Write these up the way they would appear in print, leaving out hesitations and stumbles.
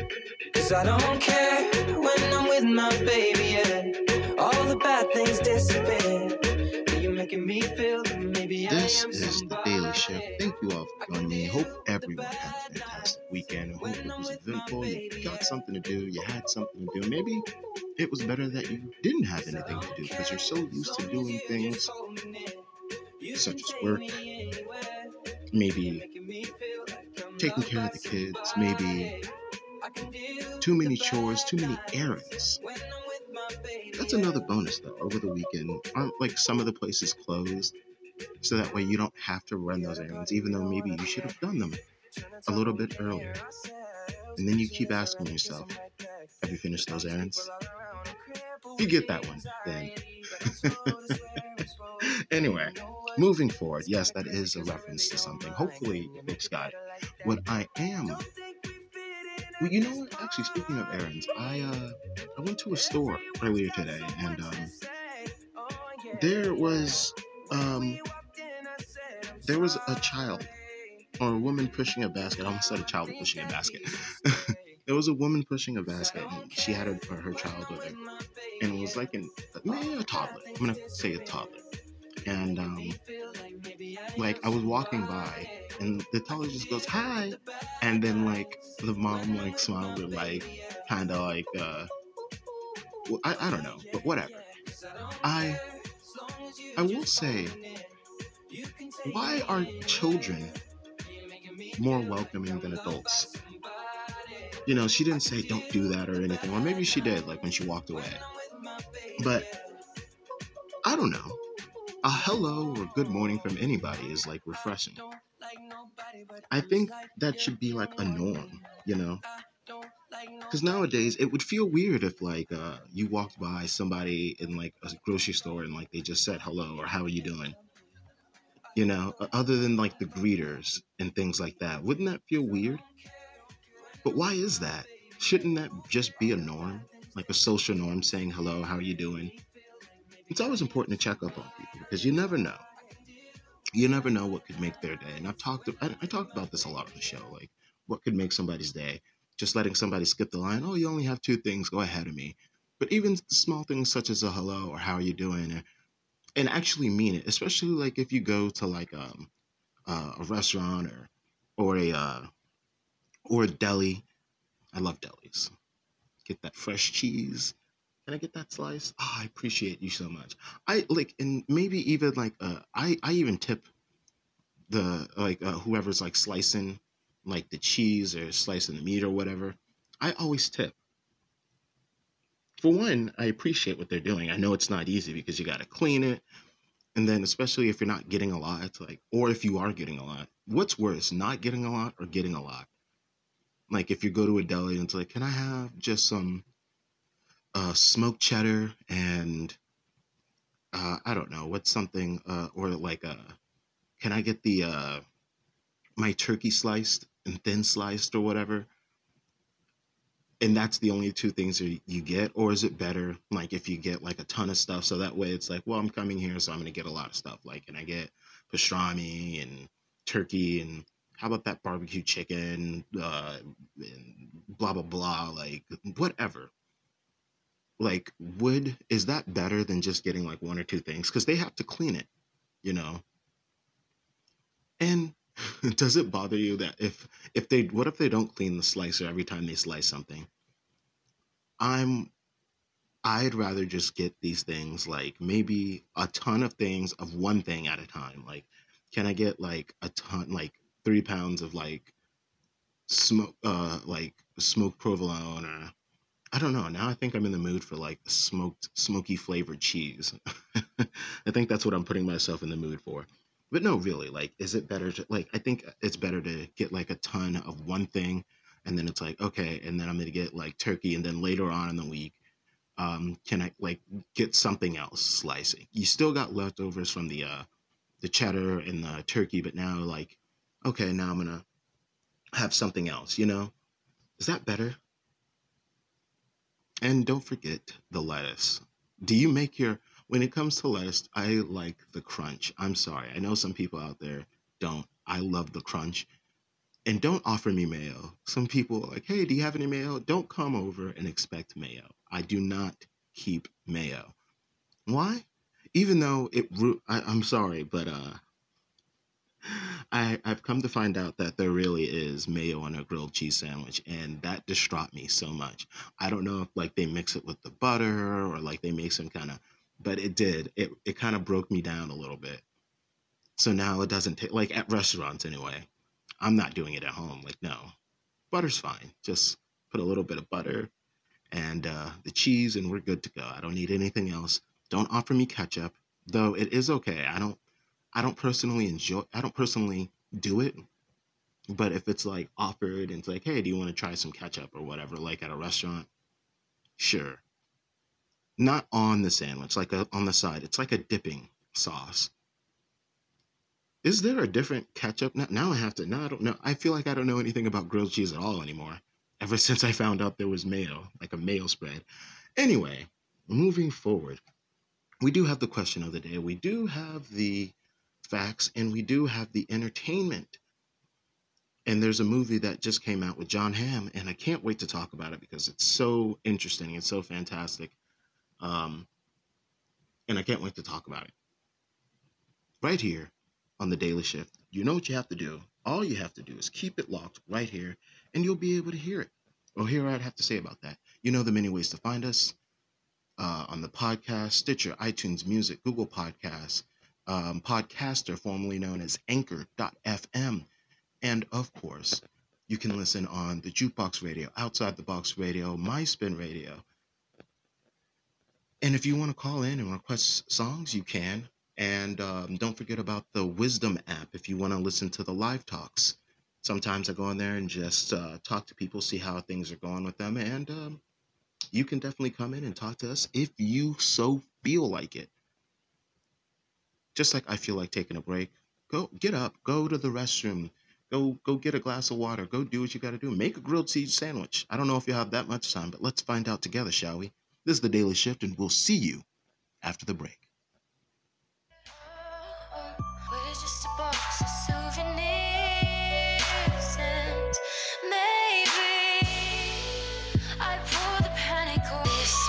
'Cause I don't care when I'm with my baby, yeah. All the bad things disappear. You're making me feel that maybe This I am is The Daily Shift. Thank you all for joining me. Hope everyone had a fantastic weekend. I hope it was eventful. You got something to do. You had something to do. Maybe it was better that you didn't have anything to do because you're so used to doing things such as work, maybe taking care of the kids, maybe too many chores, too many errands. That's another bonus though. Over the weekend, aren't like some of the places closed? So that way you don't have to run those errands, even though maybe you should have done them a little bit earlier. And then you keep asking yourself, have you finished those errands? If you get that one, then. Anyway, moving forward, yes, that is a reference to something. Hopefully, it's got what I am. Well, you know what? Actually, speaking of errands, I went to a store earlier today, and there was a child or a woman pushing a basket. I almost said a child pushing a basket. There was a woman pushing a basket, and she had her child with her, and it was like maybe a toddler. I'm gonna say a toddler, and like I was walking by, and the toddler just goes hi, and then like the mom like smiled with like kind of like well, I don't know, but whatever. I will say, why are children more welcoming than adults? You know, she didn't say don't do that or anything, or maybe she did, like when she walked away. But I don't know. A hello or good morning from anybody is like refreshing. I think that should be like a norm, you know? Because nowadays it would feel weird if like you walked by somebody in like a grocery store and like they just said hello or how are you doing? You know, other than like the greeters and things like that. Wouldn't that feel weird? But why is that? Shouldn't that just be a norm? Like a social norm saying hello, how are you doing? It's always important to check up on people because you never know. You never know what could make their day. And I talked about this a lot on the show, like what could make somebody's day. Just letting somebody skip the line, oh, you only have two things, go ahead of me. But even small things such as a hello or how are you doing, and actually mean it, especially like if you go to like a restaurant or a deli. I love delis. Get that fresh cheese. Can I get that slice? Oh, I appreciate you so much. I like, and maybe even like, I even tip the like whoever's like slicing like the cheese or slicing the meat or whatever. I always tip. For one, I appreciate what they're doing. I know it's not easy because you got to clean it, and then especially if you're not getting a lot, it's like, or if you are getting a lot, what's worse, not getting a lot or getting a lot? Like if you go to a deli and it's like, can I have just some smoked cheddar and I don't know what's something or like can I get the my turkey sliced and thin sliced or whatever, and that's the only two things that you get? Or is it better like if you get like a ton of stuff, so that way it's like, well, I'm coming here so I'm going to get a lot of stuff, like, can I get pastrami and turkey and how about that barbecue chicken and blah blah blah, like whatever. Like, is that better than just getting like one or two things because they have to clean it, you know? And does it bother you that if they what if they don't clean the slicer every time they slice something? I'm I'd rather just get these things, like maybe a ton of things of one thing at a time. Like, can I get like a ton, like 3 pounds of like smoked provolone, or I don't know. Now I think I'm in the mood for like smoky flavored cheese. I think that's what I'm putting myself in the mood for. But no, really, like, is it better to like? I think it's better to get like a ton of one thing, and then it's like okay, and then I'm gonna get like turkey, and then later on in the week, can I like get something else slicing? You still got leftovers from the cheddar and the turkey, but now like, okay, now I'm gonna have something else. You know, is that better? And don't forget the lettuce. Do you make your, when it comes to lettuce, I like the crunch. I'm sorry. I know some people out there don't. I love the crunch. And don't offer me mayo. Some people are like, hey, do you have any mayo? Don't come over and expect mayo. I do not keep mayo. Why? Even though I'm sorry, but I've come to find out that there really is mayo on a grilled cheese sandwich, and that distraught me so much. I don't know if like they mix it with the butter or like they make some kind of, but it did. It kind of broke me down a little bit. So now it doesn't take like at restaurants anyway. I'm not doing it at home. Like no, butter's fine. Just put a little bit of butter and the cheese, and we're good to go. I don't need anything else. Don't offer me ketchup, though it is okay. I don't personally do it, but if it's like offered and it's like, hey, do you want to try some ketchup or whatever, like at a restaurant? Sure. Not on the sandwich, like on the side. It's like a dipping sauce. Is there a different ketchup? Now I have to. Now I don't know. I feel like I don't know anything about grilled cheese at all anymore. Ever since I found out there was mayo, like a mayo spread. Anyway, moving forward, we do have the question of the day. We do have the facts, and we do have the entertainment. And there's a movie that just came out with John Hamm, and I can't wait to talk about it because it's so interesting. It's so fantastic. Um, and I can't wait to talk about it. Right here on the Daily Shift. You know what you have to do. All you have to do is keep it locked right here, and you'll be able to hear it. Well, here I'd have to say about that. You know the many ways to find us on the podcast, Stitcher, iTunes Music, Google Podcasts, Podcaster, formerly known as Anchor.fm. And of course, you can listen on the Jukebox Radio, Outside the Box Radio, MySpin Radio. And if you want to call in and request songs, you can. And don't forget about the Wisdom app if you want to listen to the live talks. Sometimes I go in there and just talk to people, see how things are going with them. And you can definitely come in and talk to us if you so feel like it. Just like I feel like taking a break. Go get up, go to the restroom, go get a glass of water, go do what you got to do. Make a grilled cheese sandwich. I don't know if you have that much time, but let's find out together, shall we? This is the Daily Shift, and we'll see you after the break. We're just a box of souvenirs, and maybe I pull the panic on.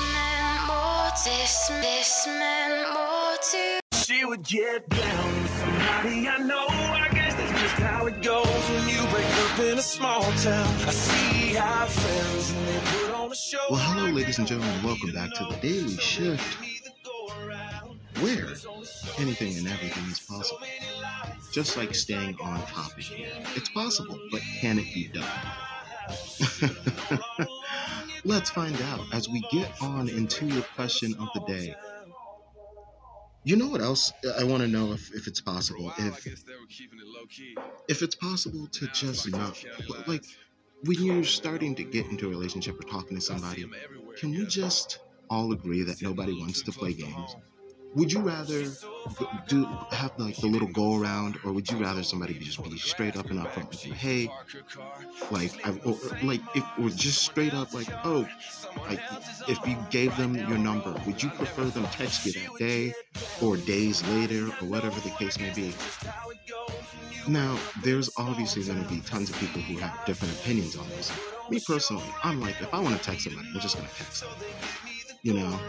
This meant more to. She would get down with somebody I know. I guess that's just how it goes when you break up in a small town. I see our friends and they put on a show. Well, hello, ladies and gentlemen. Welcome back to the Daily Shift, where anything and everything is possible. Just like staying on topic here. It's possible, but can it be done? Let's find out as we get on into the question of the day. You know what else I want to know if it's possible? If it's possible to just not, like, when you're starting to get into a relationship or talking to somebody, can we just all agree that nobody wants to play games? Would you rather have like the little go around, or would you rather somebody just be straight up and upfront with you? Hey, if or just straight up like, oh, like if you gave them your number, would you prefer them text you that day or days later or whatever the case may be? Now, there's obviously going to be tons of people who have different opinions on this. Me personally, I'm like, if I want to text somebody, I'm just going to text them. You know?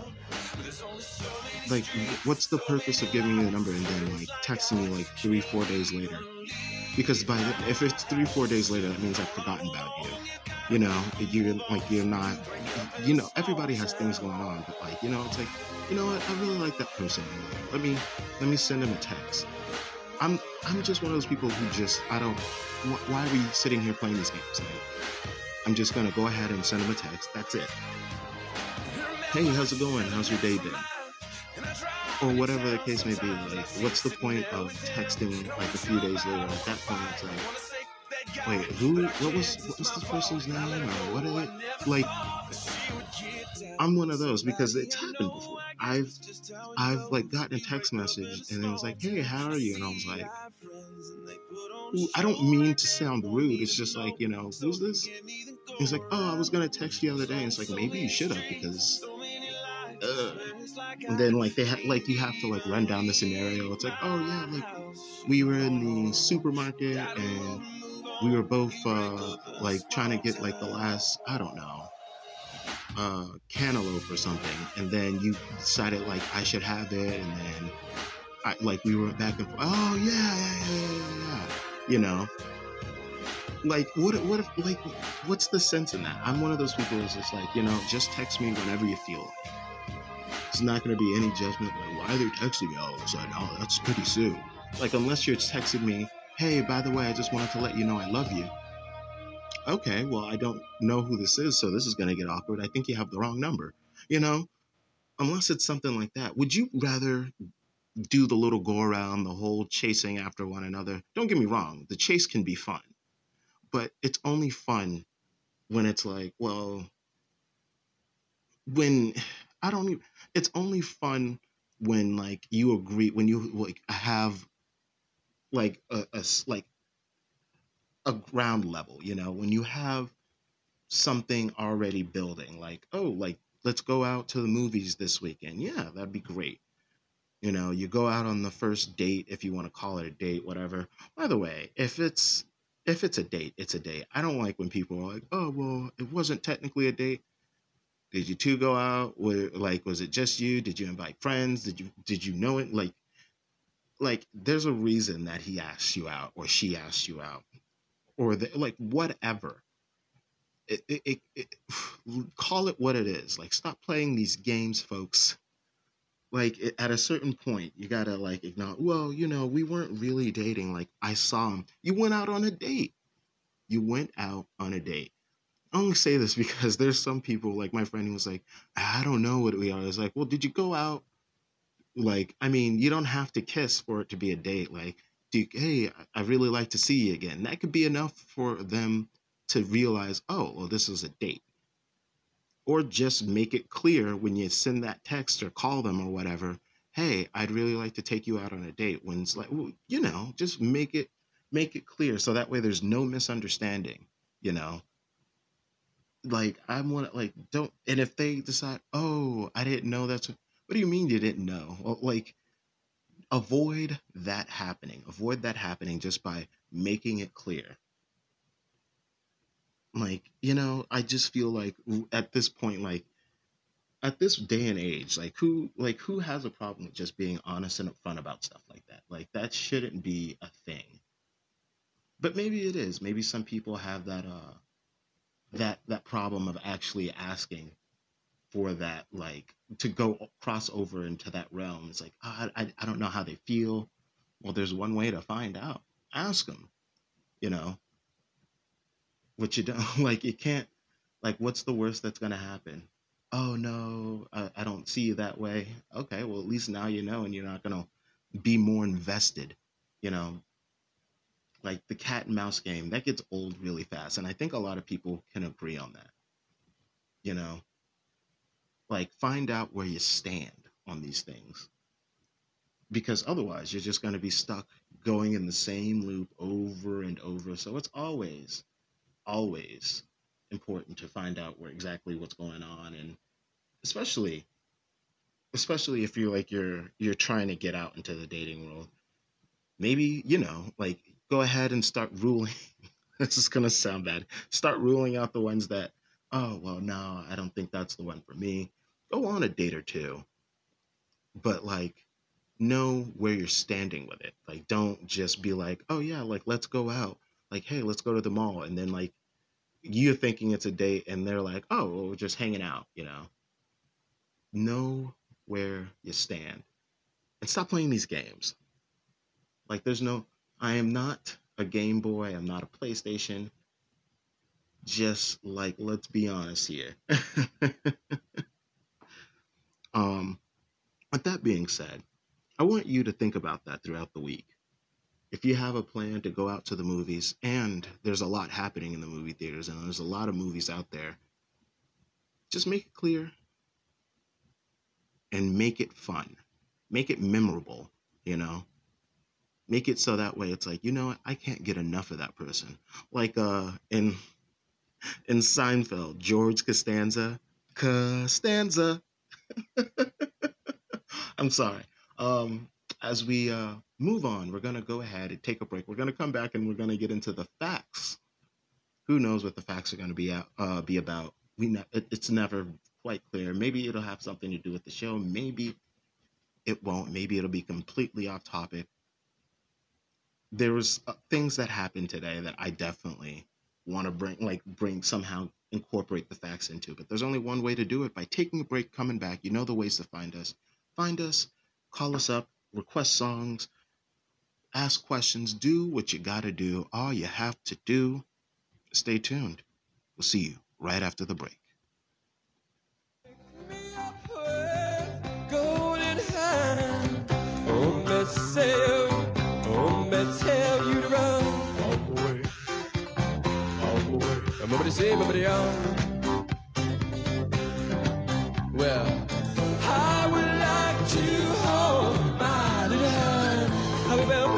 Like, what's the purpose of giving me the number and then like texting me like 3-4 days later? Because if it's 3-4 days later, that means I've forgotten about you. You know, you're not. You know, everybody has things going on, but like, you know, it's like, you know what? I really like that person. Let me send them a text. I'm just one of those people who just why are we sitting here playing these games? Like, I'm just gonna go ahead and send them a text. That's it. Hey, how's it going? How's your day been? Or whatever the case may be. Like, what's the point of texting like a few days later? At that point, it's like, wait, what was this person's name? Or what is it? Like, I'm one of those because it's happened before. I've like gotten a text message and it was like, hey, how are you? And I was like, I don't mean to sound rude. It's just like, you know, who's this? It's like, oh, I was gonna text you the other day. And it's like, maybe you should have, because and then like you have to like run down the scenario. It's like, oh yeah, like we were in the supermarket and we were both like trying to get like the last, I don't know, cantaloupe or something, and then you decided like I should have it, and then like we were back and forth. Oh yeah, yeah. You know, like what if like what's the sense in that? I'm one of those people who's just like, just text me whenever you feel like. It's not going to be any judgment like, why are they texting me all of a sudden? Oh, that's pretty soon. Like, unless you're texting me, hey, by the way, I just wanted to let you know I love you. Okay, well, I don't know who this is, so this is going to get awkward. I think you have the wrong number. Unless it's something like that. Would you rather do the little go around, the whole chasing after one another? Don't get me wrong, the chase can be fun, but it's only fun when it's like, well, when I don't even, it's only fun when like you agree, when you like have like like a ground level, when you have something already building, like, oh, like let's go out to the movies this weekend. Yeah, that'd be great. You go out on the first date, if you want to call it a date, whatever. By the way, if it's a date, it's a date. I don't like when people are like, oh, well, it wasn't technically a date. Did you two go out? Was it just you? Did you invite friends? Did you know it? Like there's a reason that he asked you out or she asked you out or like whatever. Call it what it is. Like, stop playing these games, folks. Like at a certain point, you gotta like acknowledge. Well, we weren't really dating. Like I saw him. You went out on a date. You went out on a date. I only say this because there's some people, like my friend, who was like, I don't know what we are. It's like, well, did you go out? Like, I mean, you don't have to kiss for it to be a date. Like, hey, I really like to see you again. That could be enough for them to realize, oh, well, this is a date. Or just make it clear when you send that text or call them or whatever, hey, I'd really like to take you out on a date. When it's like, well, just make it clear so that way there's no misunderstanding, Like I want to like don't, and if they decide, oh, I didn't know that's what do you mean you didn't know? Well, like avoid that happening. Avoid that happening just by making it clear. Like, I just feel like at this point, like at this day and age, who has a problem with just being honest and upfront about stuff like that? Like that shouldn't be a thing. But maybe it is. Maybe some people have that problem of actually asking for that, like to go cross over into that realm. It's like, oh, I don't know how they feel. Well, there's one way to find out. Ask them, what you don't like. You can't, like, what's the worst that's going to happen? Oh no, I don't see you that way. Okay, well, at least now you know, and you're not going to be more invested, like the cat and mouse game that gets old really fast. And I think a lot of people can agree on that, you know, like find out where you stand on these things, because otherwise you're just going to be stuck going in the same loop over and over. So it's always important to find out where exactly what's going on, and especially if you're like you're trying to get out into the dating world, maybe like go ahead and start ruling. This is going to sound bad. Start ruling out the ones that, oh well, no, I don't think that's the one for me. Go on a date or two, but like know where you're standing with it. Like don't just be like, oh yeah, like let's go out, like hey, let's go to the mall, and then like you're thinking it's a date and they're like, oh well, we're just hanging out. Know where you stand and stop playing these games. Like I am not a Game Boy, I'm not a PlayStation. Just like, let's be honest here. With that being said, I want you to think about that throughout the week. If you have a plan to go out to the movies, and there's a lot happening in the movie theaters and there's a lot of movies out there, just make it clear and make it fun. Make it memorable, Make it so that way it's like, I can't get enough of that person. Like in Seinfeld, George Costanza. I'm sorry. as we move on, we're going to go ahead and take a break. We're going to come back and we're going to get into the facts. Who knows what the facts are going to be about? It's never quite clear. Maybe it'll have something to do with the show. Maybe it won't. Maybe it'll be completely off topic. There was things that happened today that I definitely want to bring somehow incorporate the facts into. But there's only one way to do it, by taking a break, coming back. You know the ways to find us. Find us, call us up, request songs, ask questions, do what you got to do. All you have to do. Stay tuned. We'll see you right after the break. Well, I would like to hold my little hand. I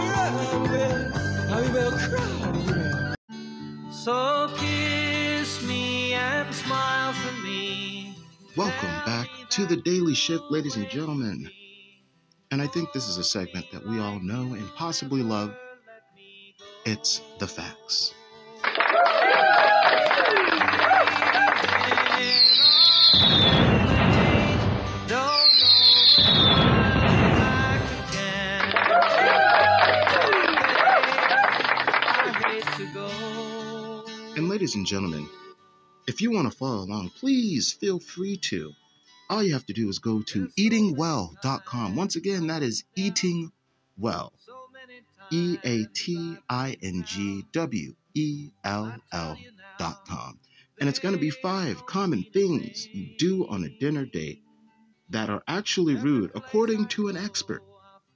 will cry. So kiss me and smile for me. Welcome back to the Daily Shift, ladies and gentlemen. And I think this is a segment that we all know and possibly love. It's the facts. And ladies and gentlemen, if you want to follow along, please feel free to. All you have to do is go to eatingwell.com. Once again, that is eating well. EATINGWELL.com. And it's going to be 5 common things you do on a dinner date that are actually rude, according to an expert.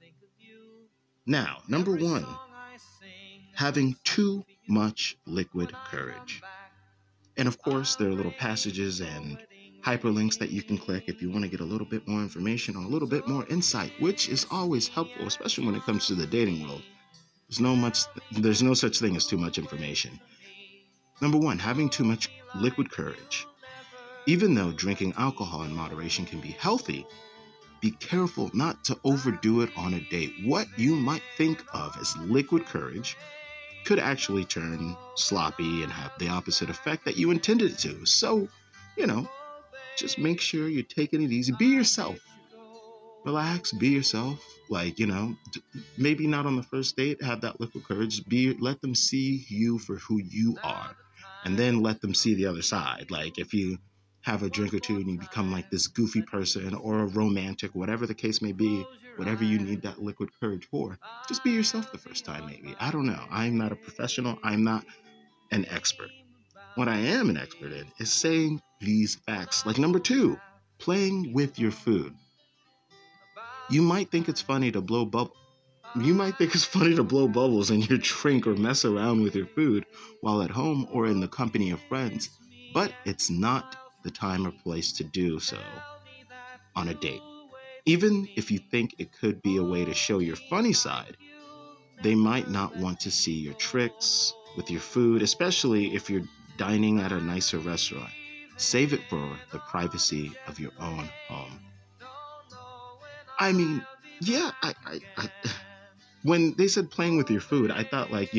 Now, number 1, having too much liquid courage. And of course, there are little passages and hyperlinks that you can click if you want to get a little bit more information or a little bit more insight, which is always helpful, especially when it comes to the dating world. There's no such thing as too much information. Number 1, having too much liquid courage. Even though drinking alcohol in moderation can be healthy, be careful not to overdo it on a date. What you might think of as liquid courage could actually turn sloppy and have the opposite effect that you intended it to. So, just make sure you're taking it easy. Be yourself. Relax, be yourself. Maybe not on the first date, have that liquid courage. Let them see you for who you are. And then let them see the other side. Like if you have a drink or two and you become like this goofy person or a romantic, whatever the case may be, whatever you need that liquid courage for, just be yourself the first time maybe. I don't know. I'm not a professional. I'm not an expert. What I am an expert in is saying these facts. Like number 2, playing with your food. You might think it's funny to blow bubbles in your drink or mess around with your food while at home or in the company of friends, but it's not the time or place to do so on a date. Even if you think it could be a way to show your funny side, they might not want to see your tricks with your food, especially if you're dining at a nicer restaurant. Save it for the privacy of your own home. I mean, yeah, I when they said playing with your food, I thought like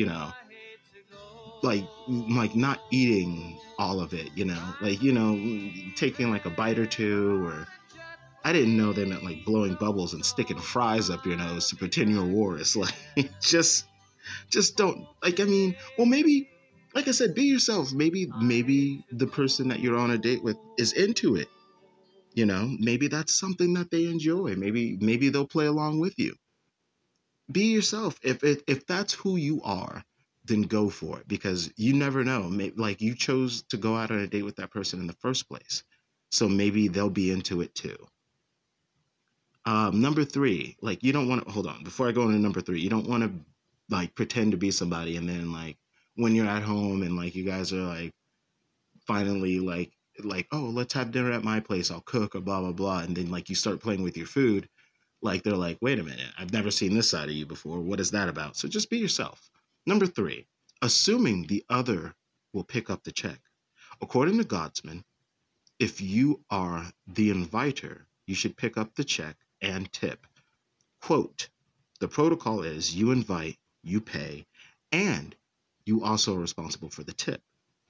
not eating all of it, taking like a bite or two, or I didn't know they meant like blowing bubbles and sticking fries up your nose to pretend you're Walrus. Like, just don't, maybe, like I said, be yourself. Maybe the person that you're on a date with is into it. Maybe that's something that they enjoy. Maybe they'll play along with you. Be yourself. If that's who you are, then go for it, because you never know. Like you chose to go out on a date with that person in the first place. So maybe they'll be into it too. Number 3, like you don't want to, hold on, before I go into number 3, you don't want to like pretend to be somebody and then like when you're at home and like you guys are like finally like, oh, let's have dinner at my place, I'll cook or blah, blah, blah. And then like you start playing with your food. Like they're like, wait a minute, I've never seen this side of you before. What is that about? So just be yourself. Number 3, assuming the other will pick up the check. According to Godsman, if you are the inviter, you should pick up the check and tip. Quote, The protocol is you invite, you pay, and you also are responsible for the tip.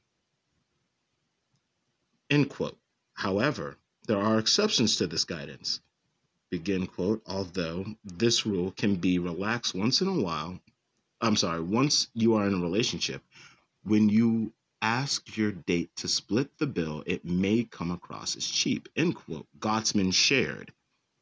End quote. However, there are exceptions to this guidance. Begin quote, although this rule can be relaxed once in a while. Once you are in a relationship, when you ask your date to split the bill, it may come across as cheap. End quote. Gottsman shared.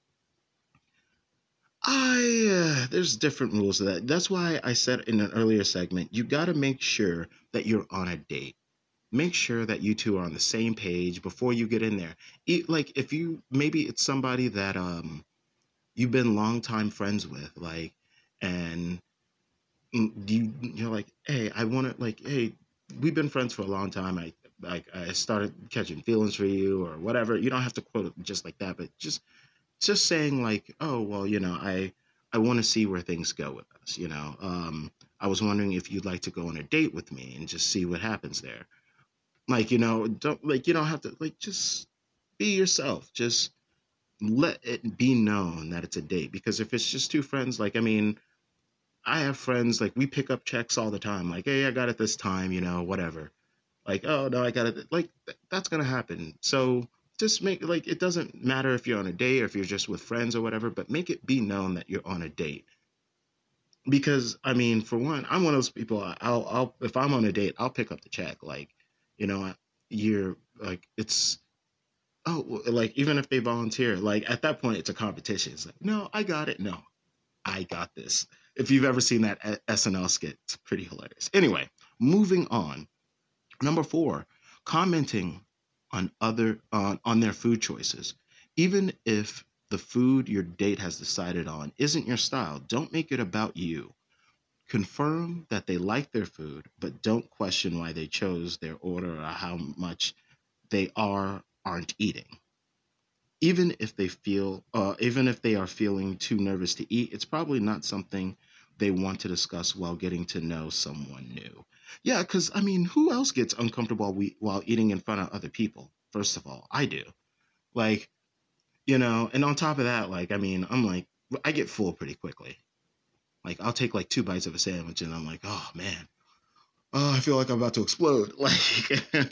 There's different rules to that. That's why I said in an earlier segment, you got to make sure that you're on a date. Make sure that you two are on the same page before you get in there. Like if you maybe it's somebody that you've been longtime friends with, like, and you're like, hey, I want to like, hey, we've been friends for a long time. I started catching feelings for you or whatever. You don't have to quote it just like that, but just saying like, oh well, I want to see where things go with us. I was wondering if you'd like to go on a date with me and just see what happens there. Like, you don't have to like just be yourself. Just let it be known that it's a date. Because if it's just two friends, like, I mean, I have friends like we pick up checks all the time. Like, hey, I got it this time, whatever. Like, oh no, I got it. Like that's gonna happen. So just make like it doesn't matter if you're on a date or if you're just with friends or whatever, but make it be known that you're on a date. Because I mean, for one, I'm one of those people. I'll if I'm on a date, I'll pick up the check. Like, you're like it's oh like even if they volunteer, like at that point it's a competition. It's like no, I got it. No, I got this. If you've ever seen that SNL skit, it's pretty hilarious. Anyway, moving on. Number 4, commenting on their food choices. Even if the food your date has decided on isn't your style, don't make it about you. Confirm that they like their food, but don't question why they chose their order or how much they aren't eating. Even if they are feeling too nervous to eat, it's probably not something they want to discuss while getting to know someone new. Yeah, because I mean, who else gets uncomfortable while eating in front of other people? First of all, I do. Like, and on top of that, like, I mean, I'm like, I get full pretty quickly. Like, I'll take like 2 bites of a sandwich and I'm like, oh man, oh, I feel like I'm about to explode. Like,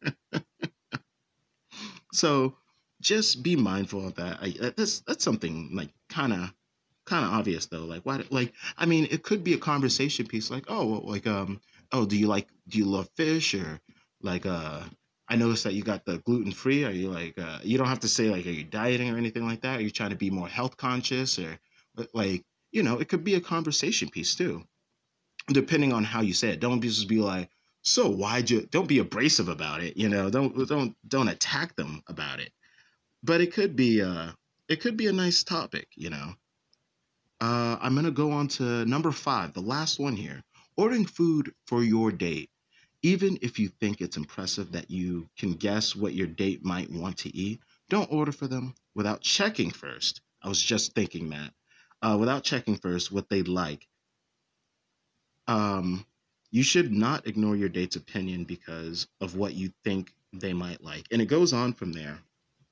so just be mindful of that. That's something like kind of obvious though. Like why? Like I mean, it could be a conversation piece. Like oh, do you love fish or like I noticed that you got the gluten free. Are you like you don't have to say like are you dieting or anything like that? Are you trying to be more health conscious or like it could be a conversation piece too, depending on how you say it. Don't just be like so why'd you? Don't be abrasive about it. Don't attack them about it. But it could be a nice topic. I'm going to go on to number 5, the last one here. Ordering food for your date. Even if you think it's impressive that you can guess what your date might want to eat, don't order for them without checking first. I was just thinking that. Without checking first what they like. You should not ignore your date's opinion because of what you think they might like. And it goes on from there.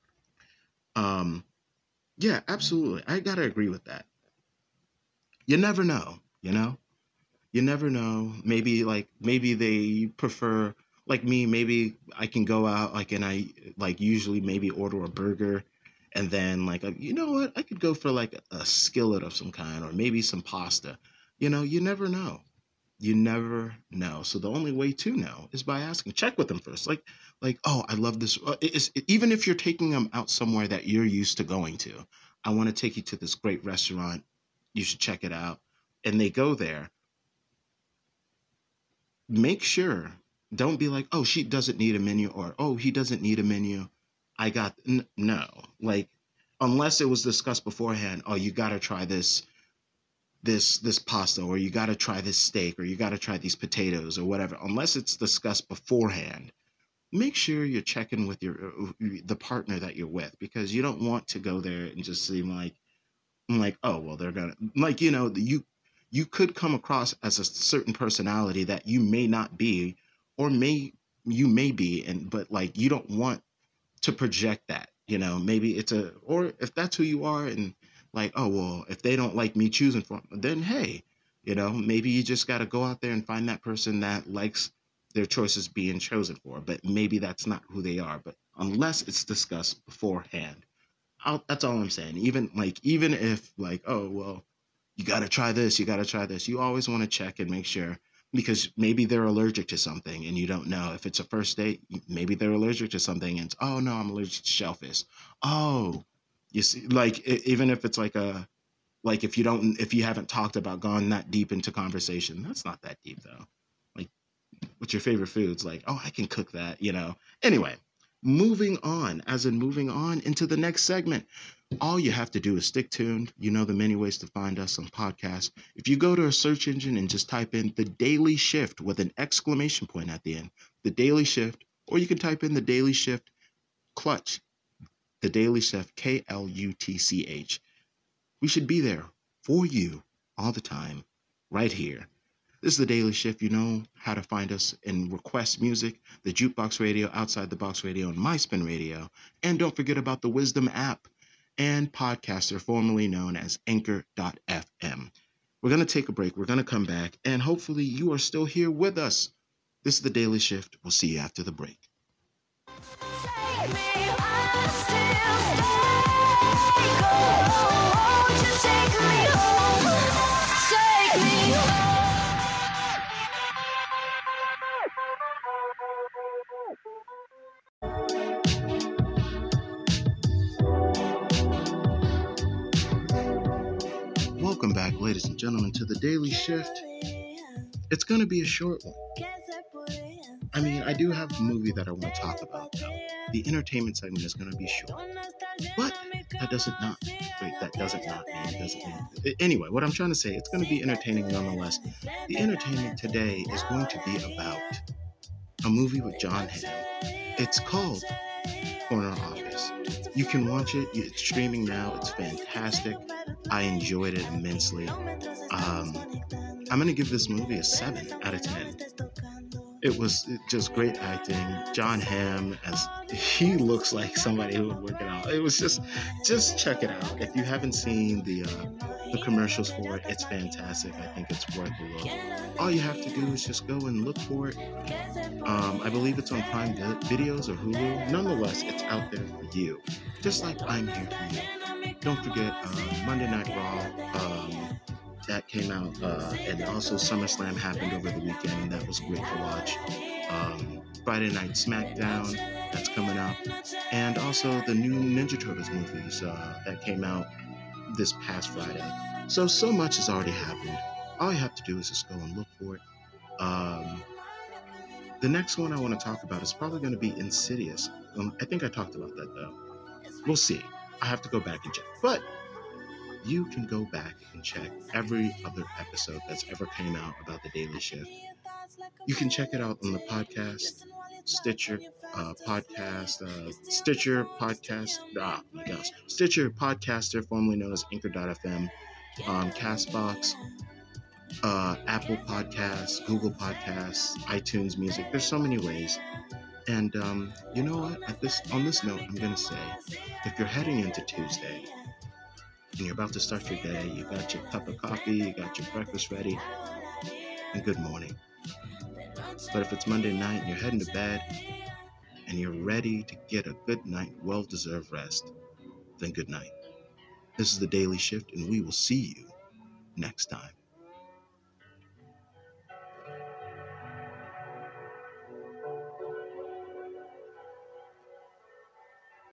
Yeah, absolutely. I got to agree with that. You never know, You never know. Maybe they prefer like me, maybe I can go out like and I like usually maybe order a burger and then like you know what? I could go for like a skillet of some kind or maybe some pasta. You never know. You never know. So the only way to know is by asking. Check with them first. Like oh, I love this. Even if you're taking them out somewhere that you're used to going to. I want to take you to this great restaurant. You should check it out. And they go there. Make sure. Don't be like, oh, she doesn't need a menu or, oh, he doesn't need a menu. No. Like, unless it was discussed beforehand, oh, you got to try this pasta or you got to try this steak or you got to try these potatoes or whatever. Unless it's discussed beforehand, make sure you're checking with the partner that you're with because you don't want to go there and just seem like, oh, well, they're gonna like, you could come across as a certain personality that you may not be, or you may be, but like you don't want to project that, maybe or if that's who you are and like, oh, well, if they don't like me choosing for them, then hey, maybe you just got to go out there and find that person that likes their choices being chosen for, but maybe that's not who they are. But unless it's discussed beforehand, that's all I'm saying. Even if like, oh, well, you got to try this, you got to try this. You always want to check and make sure, because maybe they're allergic to something and you don't know. If it's a first date, maybe they're allergic to something and it's, oh no, I'm allergic to shellfish. Oh, you see, like even if it's like if you haven't talked about gone that deep into conversation, that's not that deep though. Like, what's your favorite foods? Like, oh, I can cook that, Anyway, moving on into the next segment. All you have to do is stick tuned. You know the many ways to find us on podcasts. If you go to a search engine and just type in The Daily Shift with an exclamation point at the end, The Daily Shift, or you can type in The Daily Shift Clutch, The Daily Shift, KLUTCH. We should be there for you all the time, right here. This is The Daily Shift. You know how to find us and request music, the Jukebox Radio, Outside the Box Radio, and MySpin Radio. And don't forget about the Wisdom app and podcaster formerly known as Anchor.fm. We're going to take a break. We're going to come back, and hopefully you are still here with us. This is The Daily Shift. We'll see you after the break. Take me, I still stay. Go, won't you take me home? Take me home. Welcome back, ladies and gentlemen, to The Daily Shift. It's going to be a short one. I mean, I do have a movie that I want to talk about, though. The entertainment segment is going to be short. But that doesn't mean. Anyway, what I'm trying to say, it's going to be entertaining nonetheless. The entertainment today is going to be about a movie with Jon Hamm. It's called Corner Office. You can watch it. It's streaming now. It's fantastic. I enjoyed it immensely. I'm going to give this movie a 7 out of 10. It was just great acting. Jon Hamm, as he looks like somebody who would work it out. It was just check it out. If you haven't seen the commercials for it, it's fantastic. I think it's worth a look. All you have to do is just go and look for it. I believe it's on Prime Videos or Hulu. Nonetheless, it's out there for you. Just like I'm here for you. Don't forget Monday Night Raw. That came out, and also SummerSlam happened over the weekend, and that was great to watch. Friday Night SmackDown, that's coming up, and also the new Ninja Turtles movies that came out this past Friday. So much has already happened. All you have to do is just go and look for it. The next one I want to talk about is probably going to be Insidious. I think I talked about that, though. We'll see. I have to go back and check. But you can go back and check every other episode that's ever came out about The Daily Shift. You can check it out on the podcast, Stitcher Podcaster, formerly known as Anchor.fm, Castbox, Apple Podcasts, Google Podcasts, iTunes Music. There's so many ways. And you know what? On this note, I'm going to say, if you're heading into Tuesday, and you're about to start your day, you got your cup of coffee, you got your breakfast ready, and good morning. But if it's Monday night and you're heading to bed, and you're ready to get a good night, well-deserved rest, then good night. This is The Daily Shift, and we will see you next time.